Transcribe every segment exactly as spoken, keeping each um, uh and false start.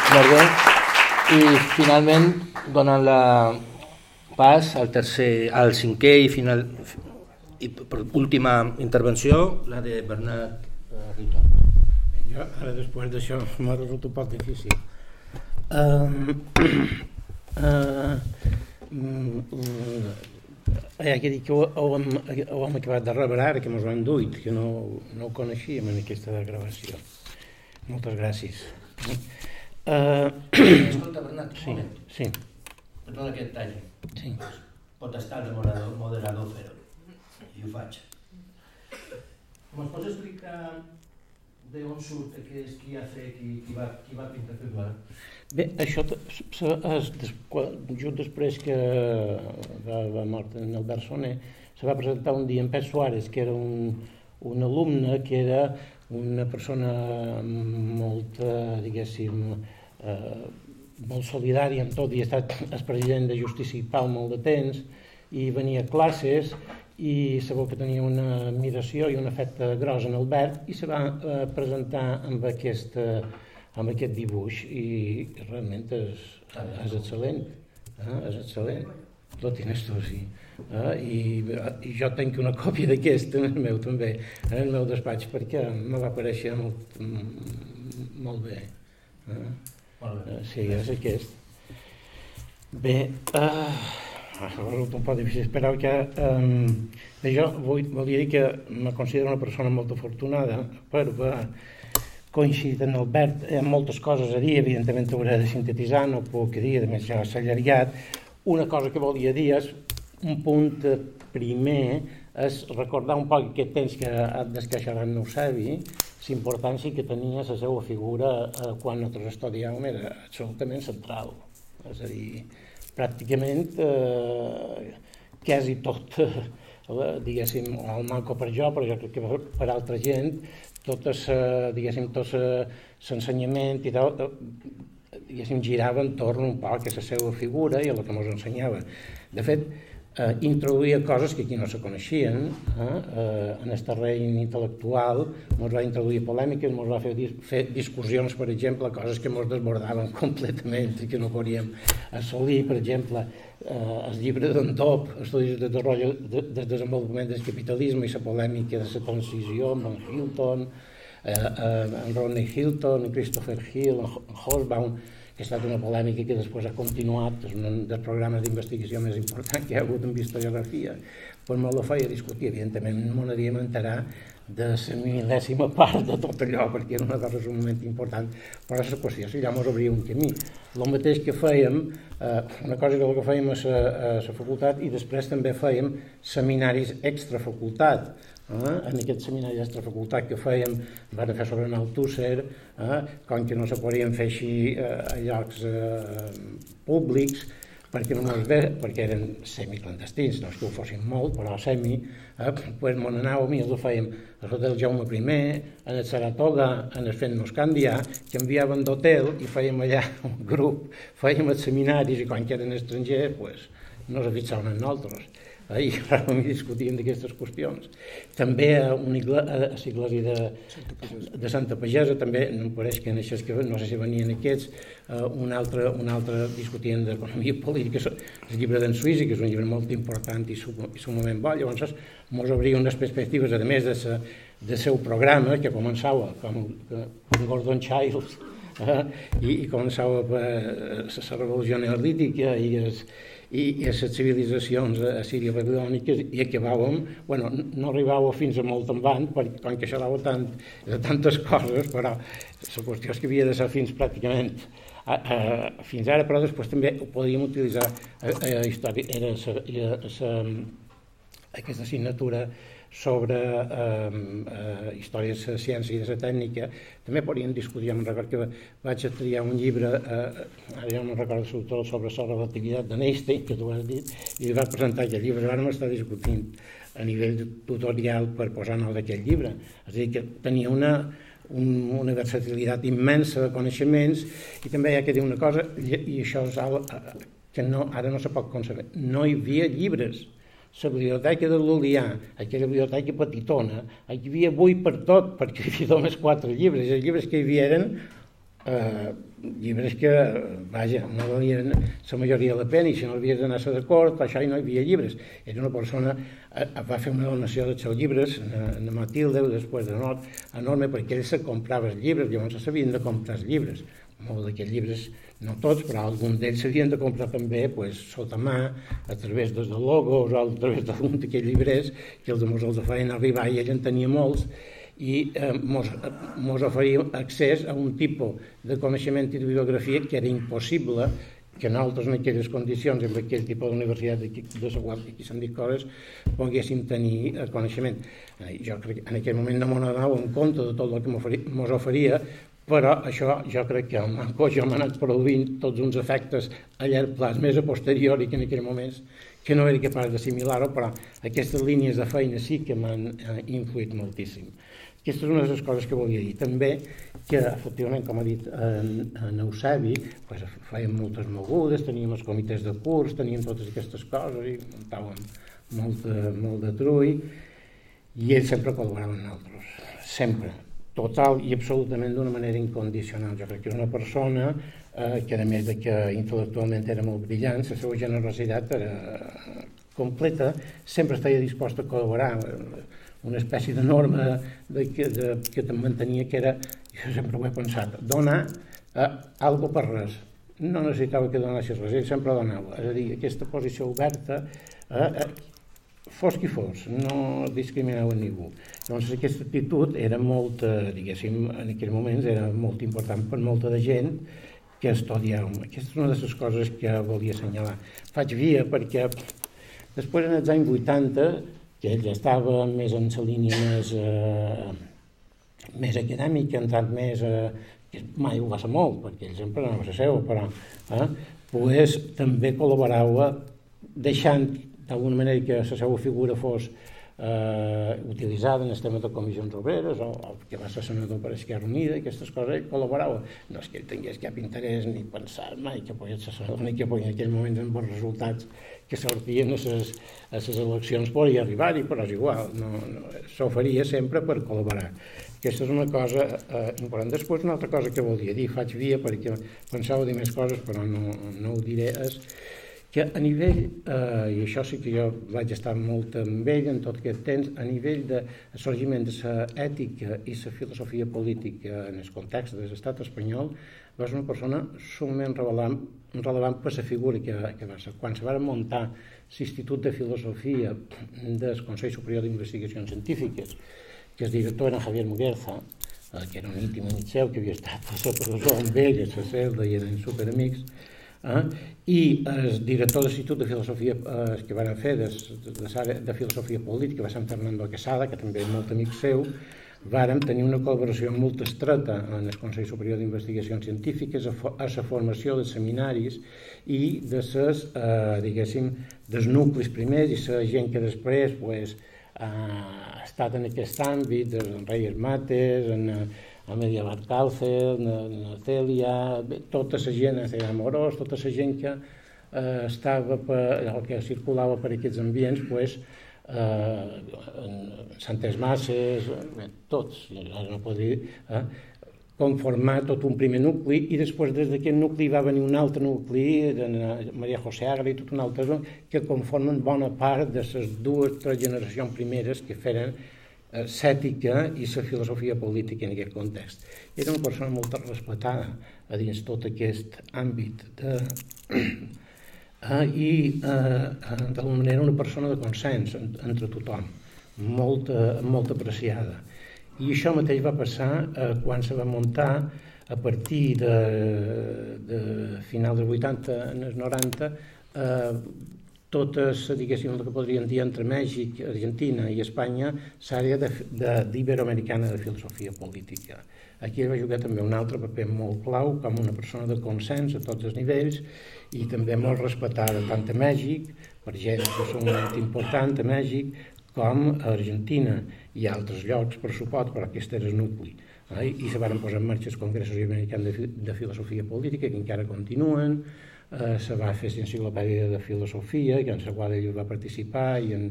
Molt bé. I finalment, donant la pas al tercer, al cinquè i final i per última intervenció, la de Bernat Rito. Jo ara després d'això m'ha resultat un poc difícil. Um, uh, hi ha que dir que ho, ho, hem, ho hem acabat de rebre ara, que ens ho han duit, que no, no ho coneixíem en aquesta gravació. Moltes gràcies. Uh, Escolta, Bernat, sí, un moment. Sí. Perdona que et talli. Sí. Pot estar de moderador, moderador fer-ho. I ho faig. Me'ls pots explicar d'on surt aquest qui ha fet, qui, qui, va, qui va pintar aquest bar? Bé, això és, just després que va, va mort en Albert Soner, se va presentar un dia en Pep Suárez, que era un, un alumne, que era una persona molt, diguéssim, eh, molt solidària amb tot, i ha estat el president de Justícia i Pau molt de temps, i venia a classes, i sabeu que tenia una admiració i un afecte gros en Albert, i se va eh, presentar amb aquest, eh, amb aquest dibuix, i realment és, és excel·lent, eh? És excel·lent, lo tienes tu, sí. Eh? I, I jo tinc una còpia d'aquest en el meu també, en el meu despatx, perquè me va aparèixer molt, molt bé. Eh? Molt bé. Sí, és aquest. Bé, eh... resulta un poc difícil, però que um, jo vull, volia dir que me considero una persona molt afortunada per haver coincidit amb Albert en moltes coses a dir, evidentment hauré de sintetitzar, no puc dir, a més ja s'ha allargat. Una cosa que volia dir és, un punt primer, és recordar un poc aquest temps que des que Xaran no ho sabi, l'importància que tenia la seva figura eh, quan nosaltres estudiàvem era absolutament central, és a dir, pràcticament eh, quasi tot, eh, diguéssim, el manco per jo, però jo crec que per, per altra gent, tot eh, diguéssim, tot l'ensenyament i tal, eh, diguéssim, girava entorn un poc a la seva figura i a la que ens ensenyava. De fet, eh, introduïa coses que aquí no se coneixien, eh, eh, en el terreny intel·lectual, ens va introduir polèmiques, ens va fer, dis fer discussions, per exemple, coses que ens desbordaven completament i que no podíem assolir, per exemple, eh, el llibre d'en Top, Estudis de Desarrollo de, de Desenvolupament del Capitalisme i la polèmica de la transició amb en Hilton, eh, eh, en Rodney Hilton, en Christopher Hill, en Hobsbawm, que ha estat una polèmica que després ha continuat, és un dels programes d'investigació més important que hi ha hagut en historiografia, però me la feia discutir, evidentment no m'anaríem a enterar de la mil·lèsima part de tot allò, perquè era una cosa sumament important, però la qüestió si ja ens obria un camí. El mateix que fèiem, eh, una cosa que fèiem a la facultat, i després també fèiem seminaris extrafacultat. Eh? En aquest seminari extrafacultat que fèiem van fer sobre Althusser, eh? com que no se podien fer així eh, a llocs eh, públics, perquè, no ve, perquè eren semiclandestins, no és que ho fossin molt, però semi, eh? pues mon anàvem i els ho fèiem a l'hotel Jaume primer, en el Saratoga, en el Fent Moscandià, que enviaven d'hotel i fèiem allà un grup, fèiem els seminaris i quan que eren estrangers, pues, no es fixaven en nosaltres. I realment discutíem d'aquestes qüestions. També a l'església de, de Santa Pagesa, també em pareix que en això, que no sé si venien aquests, un altre, un altre discutien d'economia política, el llibre d'en Suïssa, que és un llibre molt important i sumament bo. Llavors ens obria unes perspectives, a més de sa, del seu programa, que començava com, com Gordon Childs, eh, i, i començava per la revolució neolítica i es, i, i les civilitzacions assírio-babilòniques, i acabàvem, bueno, no arribàvem fins a molt en van, perquè com que xerrava tant de tantes coses, però la qüestió és que havia de ser fins pràcticament a, a, fins ara, però després també ho podíem utilitzar a, a història, era sa, a, sa, aquesta assignatura sobre eh, eh, història de la ciència i de la tècnica. També podríem discutir, em recordo que vaig a triar un llibre, eh, ara ja no recordo sobretot sobre la relativitat d'Einstein, que tu has dit, i li vaig presentar aquest llibre, ara m'està discutint a nivell tutorial per posar nou d'aquest llibre. És a dir, que tenia una, un, una versatilitat immensa de coneixements, i també hi ha que dir una cosa, i això és alt, que no, ara no se pot concebre, no hi havia llibres. La biblioteca de Llulià, aquella biblioteca petitona, hi havia avui per tot, perquè hi havia només quatre llibres, i els llibres que hi havia eren eh, llibres que, vaja, no valien la majoria de la pena, i si no havies d'anar a d'acord, per això no hi havia llibres. Era una persona, eh, va fer una donació dels seus llibres, a Matilde, després de Nord, enorme, perquè ell se comprava els llibres, llavors s'havien de comprar els llibres. Molts d'aquests llibres, no tots, però alguns d'ells s'havien de comprar també pues, sota mà, a través dels logos o a través d'algun d'aquells llibres que els mos els feien arribar, i ell en tenia molts, i eh, mos, mos oferia accés a un tipus de coneixement i de bibliografia que era impossible que nosaltres en aquelles condicions, amb aquell tipus d'universitat de, de la qual aquí s'han dit coses, poguéssim tenir eh, coneixement. Eh, jo crec que en aquell moment no m'ho donava en compte de tot el que mos oferia, però això jo crec que el manco jo m'ha anat produint tots uns efectes a llarg plaç, més a posteriori que en aquells moments, que no era capaç d'assimilar-ho, però aquestes línies de feina sí que m'han eh, influït moltíssim. Aquesta és una de les coses que volia dir. També que, efectivament, com ha dit en, en Eusebi, pues, fèiem moltes mogudes, teníem els comitès de curs, teníem totes aquestes coses i muntàvem molt, molt de trull, i ells sempre col·laboraven amb nosaltres, sempre, total i absolutament d'una manera incondicional. Jo crec que és una persona eh, que, a més de que intel·lectualment era molt brillant, la seva generositat era completa, sempre estava dispost a col·laborar, una espècie de norma de, de, de, que te'n mantenia, que era, jo sempre ho he pensat, donar eh, algo per res. No necessitava que donessis res, ell sempre donava. És a dir, aquesta posició oberta, eh, eh, fos qui fos, no discriminava ningú. Llavors aquesta actitud era molt, eh, diguéssim, en aquells moments era molt important per molta de gent que estudiàvem. Aquesta és una de les coses que volia assenyalar. Faig via perquè després, en els anys vuitanta, que ell ja estava més en la línia més, eh, més acadèmica, entrant més, eh, que mai ho va ser molt, perquè ell sempre anava a la seva, però eh, pues, també col·laborava deixant d'alguna manera que la seva figura fos eh, utilitzada en el tema de comissions obreres, o, o que va ser senador per Esquerra Unida, i aquestes coses, ell col·laborava. No és que ell tingués cap interès ni pensar mai que podia ser senador, ni que podia en aquells moments amb els resultats que sortien a les, a les eleccions podia arribar-hi, però és igual, no, no, s'oferia sempre per col·laborar. Aquesta és una cosa eh, important. Després, una altra cosa que volia dir, faig via perquè pensava dir més coses, però no, no ho diré, és que a nivell, eh, i això sí que jo vaig estar molt amb ell en tot aquest temps, a nivell de sorgiment de l'ètica i la filosofia política en el context de l'estat espanyol, va ser una persona sumament relevant, relevant per la figura que, que va ser. Quan se va muntar l'Institut de Filosofia del Consell Superior d'Investigacions Científiques, que el director era Javier Muguerza, eh, que era un íntim amic seu, que havia estat a la presó amb ell, a la celda, i eren superamics, eh? I el director de l'Institut de Filosofia eh, que van fer de, de, de, de Filosofia Política va ser en Fernando Quesada, que també és molt amic seu. Vàrem tenir una col·laboració molt estreta en el Consell Superior d'Investigacions Científiques a la formació de seminaris i de ses, eh, diguéssim, dels nuclis primers i la gent que després pues, ha estat en aquest àmbit, en Reyes Mates, en Amelia Barcalcel, en Celia, tota la gent, en Celia Amorós, tota la gent que eh, estava per, el que circulava per aquests ambients, pues, eh, Santes Masses, tots, ara no puc dir, eh, conformar tot un primer nucli, i després des d'aquest nucli va venir un altre nucli, de Maria José Agra i tot un altre, que conformen bona part de les dues, tres generacions primeres que feren l'ètica i la filosofia política en aquest context. Era una persona molt respectada a dins tot aquest àmbit de... Uh, i uh, d'alguna manera una persona de consens entre tothom, molt, uh, molt apreciada. I això mateix va passar uh, quan se va muntar a partir de, de final dels vuitanta en els noranta uh, totes, diguéssim, el que podríem dir entre Mèxic, Argentina i Espanya, l'àrea d'iberoamericana de filosofia política. Aquí va jugar també un altre paper molt clau com una persona de consens a tots els nivells i també molt respectada tant a Mèxic, per gent que són molt important a Mèxic, com a Argentina i altres llocs per suport, però aquest era el nucli. Eh? I se van posar en marxa els congressos americans de, de filosofia política, que encara continuen, eh, se va fer l'enciclopèdia de filosofia, que en la qual ell va participar, i en,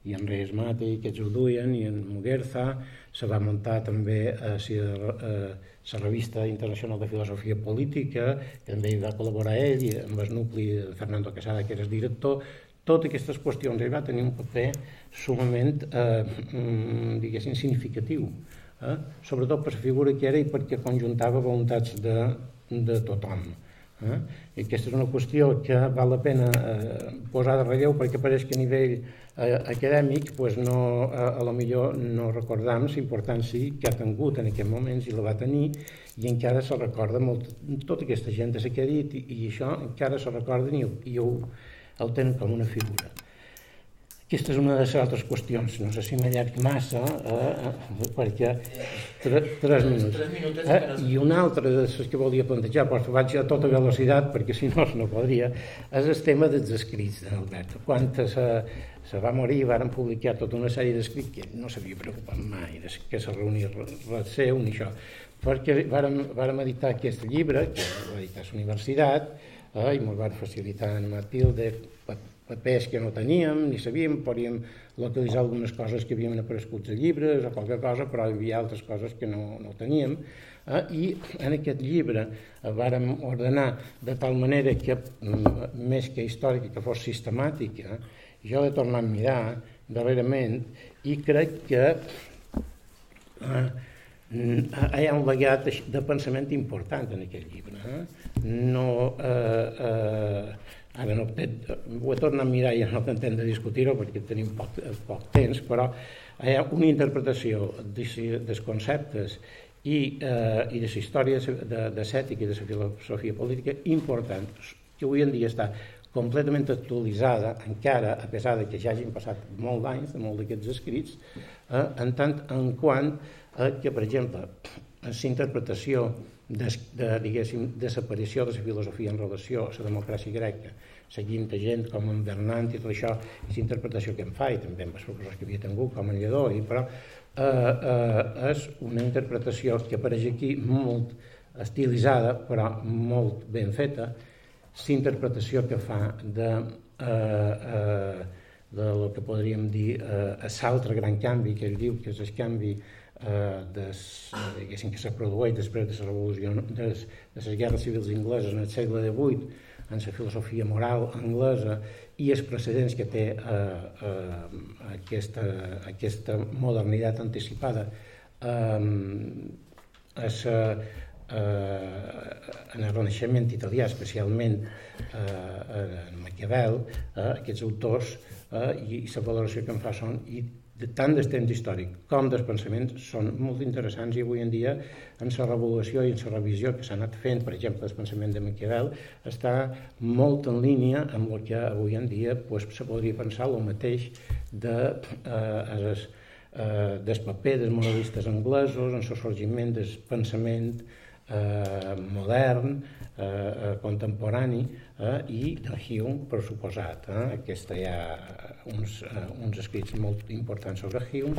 i en Reyes Mate i aquests ho duien, i en Muguerza. Se va muntar també a la revista internacional de filosofia política, que també hi va col·laborar ell, i amb el nucli de Fernando Quesada, que era el director. Totes aquestes qüestions ell va tenir un paper sumament, eh, diguéssim, significatiu, eh? sobretot per la figura que era i perquè conjuntava voluntats de, de tothom. Eh? I aquesta és una qüestió que val la pena eh, posar de relleu, perquè pareix que a nivell eh, acadèmic pues no, a, a lo millor no recordam la importància que ha tingut en aquests moments, i la va tenir, i encara se recorda molt, tota aquesta gent que ha dit, i, i això encara se recorden i, i ho, el tenen com una figura. Aquesta és una de les altres qüestions, no sé si m'allarg massa, eh, perquè tre, tres minuts. Eh, I una altra de les que volia plantejar, però vaig a tota velocitat, perquè si no no podria, és el tema dels escrits d'Albert. Quan se, se va morir van publicar tota una sèrie d'escrits que no s'havia preocupat mai que se reunia res seu ni això, perquè vàrem, vàrem editar aquest llibre, que va editar a la universitat, eh, i ens van facilitar en Matilde papers que no teníem ni sabíem, podíem localitzar algunes coses que havien aparegut a llibres o qualque cosa, però hi havia altres coses que no, no teníem, eh, i en aquest llibre eh, vàrem ordenar de tal manera que, més que històrica, que fos sistemàtica. Jo l'he tornat a mirar darrerament i crec que eh, hi ha un legat de pensament important en aquest llibre. Eh? No... Eh, eh, Ara no, ho he tornat a mirar i ja no t'entenc de discutir-ho perquè tenim poc, poc temps, però hi ha una interpretació dels conceptes i, eh, i de la història de, de l'ètica i de la filosofia política important, que avui en dia està completament actualitzada, encara, a pesar de que ja hagin passat molts d'anys de molts d'aquests escrits, eh, en tant en quant eh, que, per exemple, la interpretació de, de, diguéssim, desaparició de la filosofia en relació a la democràcia greca, seguint gent com en Bernat i tot això, i la interpretació que en fa, i també amb els professors que havia tingut, com en Lledó, i, però eh, eh, és una interpretació que apareix aquí molt estilitzada, però molt ben feta, la interpretació que fa de, eh, eh, de lo que podríem dir eh, l'altre gran canvi, que ell diu que és el canvi Eh, des, diguéssim, que se produeix després de la revolució, de les, de les guerres civils ingleses en el segle divuit, en la filosofia moral anglesa, i els precedents que té eh, eh, aquesta, aquesta modernitat anticipada eh, a sa, eh, en el Renaixement italià, especialment eh, en Maquiavel, eh, aquests autors eh, i, i la valoració que en fa són i de tant del temps històric com dels pensaments són molt interessants, i avui en dia en la revolució i en la revisió que s'ha anat fent, per exemple, el pensament de Maquiavel està molt en línia amb el que avui en dia pues, se podria pensar el mateix de, eh, es, eh, del paper dels moralistes anglesos en el sorgiment del pensament eh, modern, eh, contemporani, eh, i de Hume, per suposat. Eh? Aquesta hi ha uns, eh, uns escrits molt importants sobre Hume.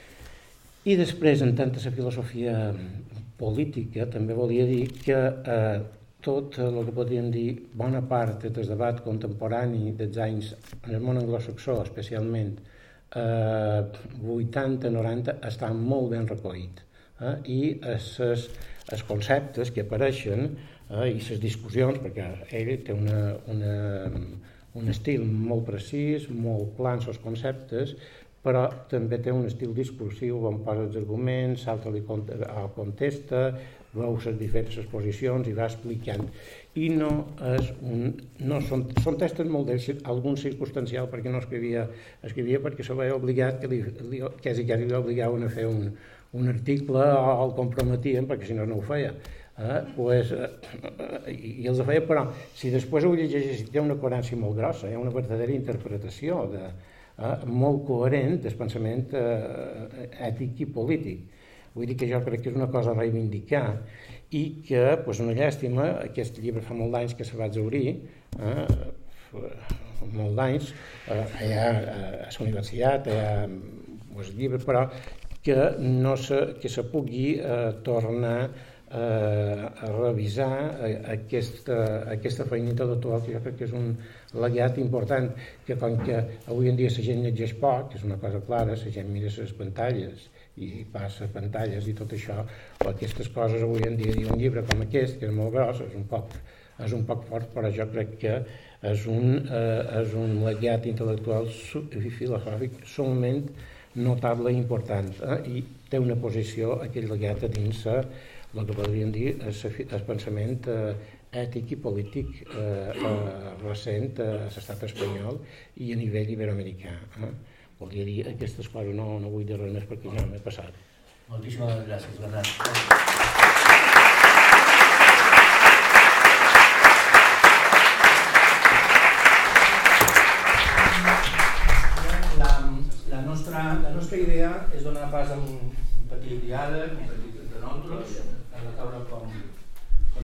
I després, en tant la filosofia política, també volia dir que eh, tot el que podríem dir, bona part del debat contemporani dels anys en el món anglosaxó, especialment eh, vuitanta noranta, està molt ben recollit. Eh? I els, els conceptes que apareixen eh, i les discussions, perquè ell té una, una, un estil molt precís, molt clar en els conceptes, però també té un estil discursiu on posa els arguments, salta li contesta, veu les diferents posicions i va explicant. I no és un... No, són, són textos molt d'èxit, algun circumstancial, perquè no escrivia, escrivia perquè se veia obligat, que li, li, quasi quasi li obligaven a fer un, un article o el comprometien, perquè si no no ho feia. Eh, pues, eh, i els ho feia, però si després ho llegeixes té una coherència molt grossa, hi ha una verdadera interpretació de, eh, molt coherent del pensament eh, ètic i polític. Vull dir que jo crec que és una cosa a reivindicar i que, pues, una llàstima, aquest llibre fa molt d'anys que se va exaurir, eh, molt d'anys, eh, allà a la universitat, hi ha pues, llibres, però que no se, que se pugui eh, tornar a revisar aquesta, aquesta feina intel·lectual, que jo crec que és un legat important, que com que avui en dia la gent llegeix poc, és una cosa clara, la gent mira les pantalles i passa pantalles i tot això, o aquestes coses avui en dia, un llibre com aquest, que és molt gros, és un poc, és un poc fort, però jo crec que és un, eh, és un legat intel·lectual i filosòfic sumament notable i important, eh? I té una posició, aquell legat, a dins el que podríem dir el pensament eh, ètic i polític eh, eh, recent a l'estat espanyol i a nivell iberoamericà. Eh? Voldria dir aquestes coses, no, no vull dir res més perquè ja m'he passat. Moltíssimes gràcies, Bernat. La, la, nostra, la nostra idea és donar pas a un petit diàleg, un petit entre nosaltres, a la taula com